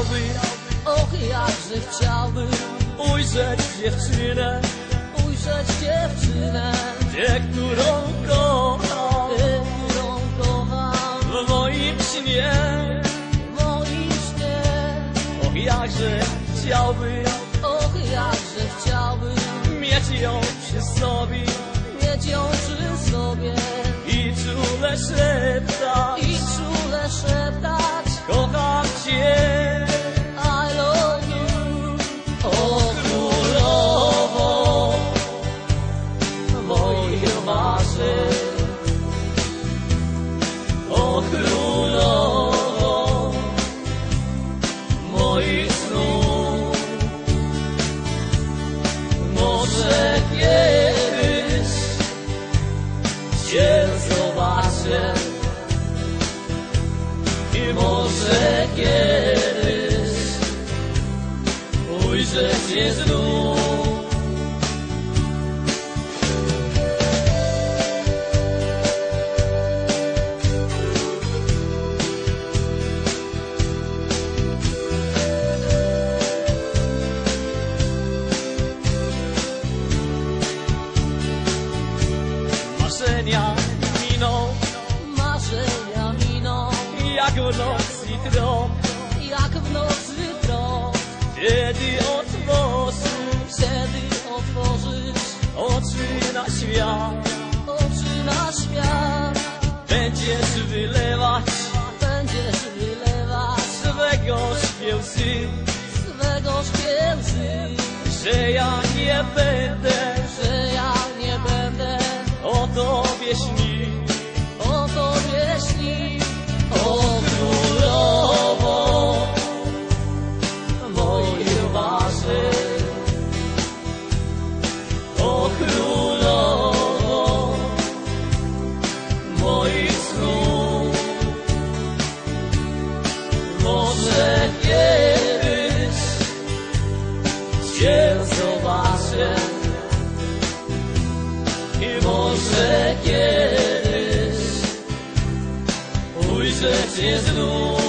och jakże chciałbym ujrzeć dziewczynę, tę, którą kocham, w moim śnie. Och jakże chciałbym mieć ją przy sobie i czule szeptać, kocham cię. I love you. O królowo moich marzeń, o królowo moich snów. Może kiedyś cię zobaczę i może kiedyś ujrzę cię znów. Marzenia miną jak w nocy tron, Wtedy otworzysz oczy na świat, będziesz wylewać swe gorzkie łzy, że ja nie będę o tobie śnił. O królowo moich marzeń, o królowo moich snów. Może kiedyś cię zobaczę i może kiedyś ujrzę cię znów.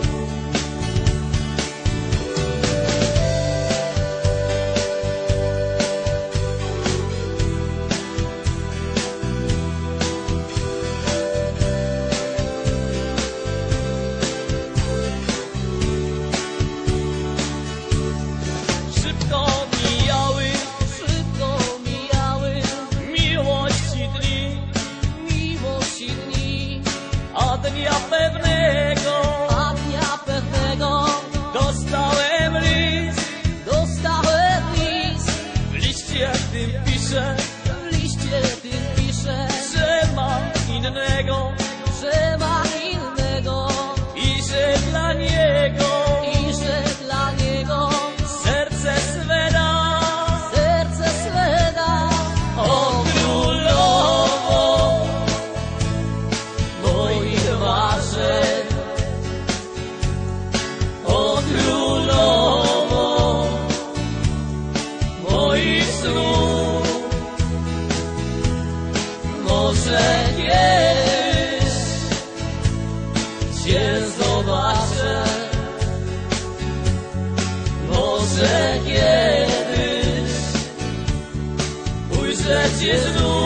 Szybko mijały miłości dni, a dnia pewnego dostałem list. W liście tym piszę, że mam innego i że dla niego serce swe da. O królowo moich marzeń, o królowo moich snów. Może kiedyś cię zobaczę, może kiedyś ujrzę cię znów.